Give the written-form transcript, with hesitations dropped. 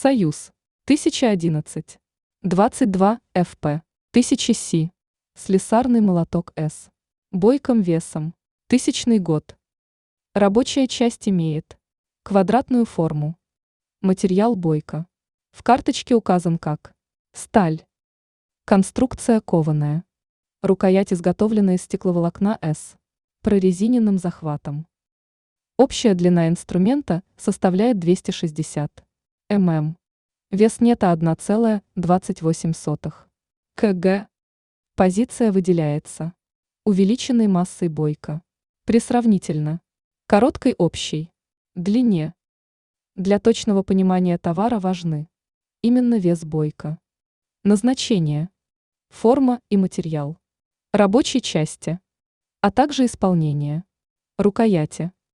Союз 1011, 22 ФП, 1000 Си, слесарный молоток С. Бойком весом 1000 год. Рабочая часть имеет квадратную форму. Материал бойко. В карточке указан как сталь. Конструкция кованая. Рукоять изготовлена из стекловолокна С. Прорезиненным захватом. Общая длина инструмента составляет 260 мм. Вес нета 1,28 кг. Позиция выделяется увеличенной массой бойка при сравнительно короткой общей длине. Для точного понимания товара важны именно вес бойка, назначение, форма и материал рабочей части, а также исполнение рукояти.